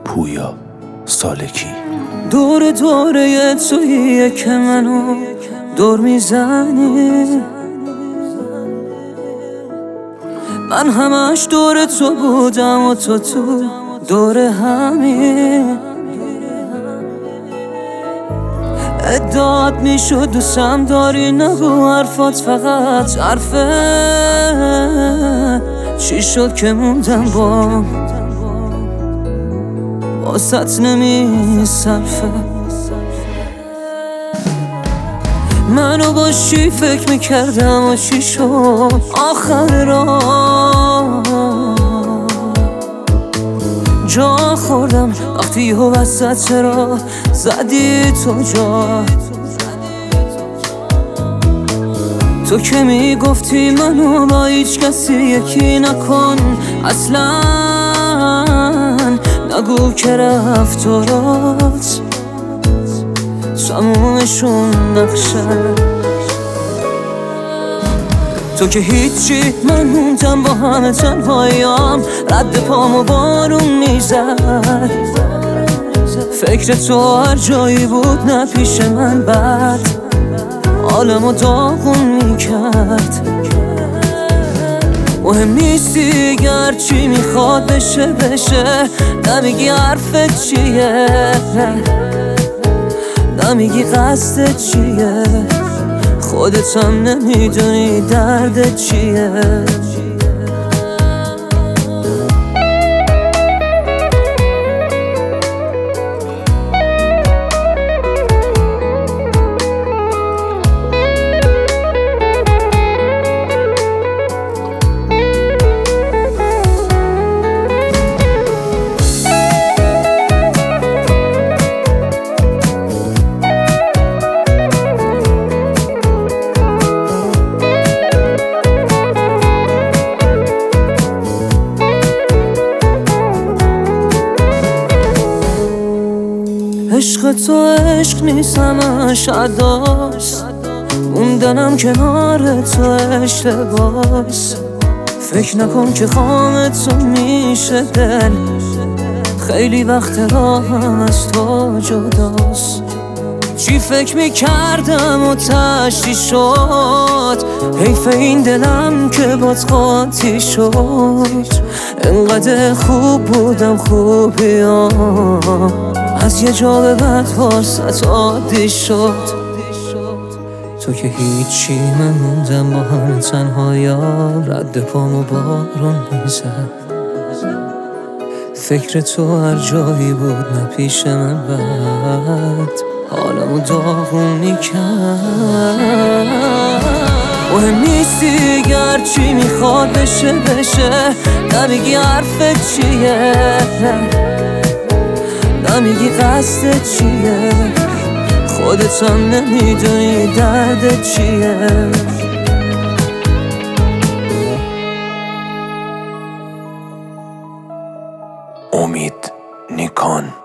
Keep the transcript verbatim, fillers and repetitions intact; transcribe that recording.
پویا سالکی. دور دوره توییه که منو دور میزنی، من همش دور تو بودم و تو تو دور همین. ادعات میشد دوستم داری، نگو حرفات فقط حرفه. چی شد که موندم با واسط نمی صرفه. منو با چی فکر میکردم و چی شد آخر راه. جا خوردم وقتی یه وسط چرا زدی تو جا. تو که میگفتی منو با هیچ کسی یکی نکن اصلا، نگو که رفتارات تمومشون نقشه. تو که هیچی، من موندم با همه تنهاییم، رد پامو بارون میزد. فکر تو هر جایی بود نه پیش من بد حالمو داغون میکرد. مهم نیستی گر چی میخواد بشه بشه، نمیگی حرفت چیه، نمیگی قصدت چیه، خودت هم نمیدونی دردت چیه. عشق تو عشق نیست همش عداست، موندنم کنار تو اشتباس. فکر نکن که خام تو میشه دل، خیلی وقت راهم از تو جداست. چی فکر میکردم و تشتی شد، حیف این دلم که بات قاطی شد. انقدر خوب بودم خوبیام، از یه جا به بعد واسط عادی شد. تو که هیچی، من موندم با همه تنهاییم، رد پامو بارون میزد. فکر تو هر جایی بود نه پیش من بد حالمو داغون میکرد. مهم نیستی گر چی میخواد بشه بشه، نمیگی حرفت چیه، نمیگی قصدت چیه، خودت هم نمیدونی دردت چیه. امید نیکان.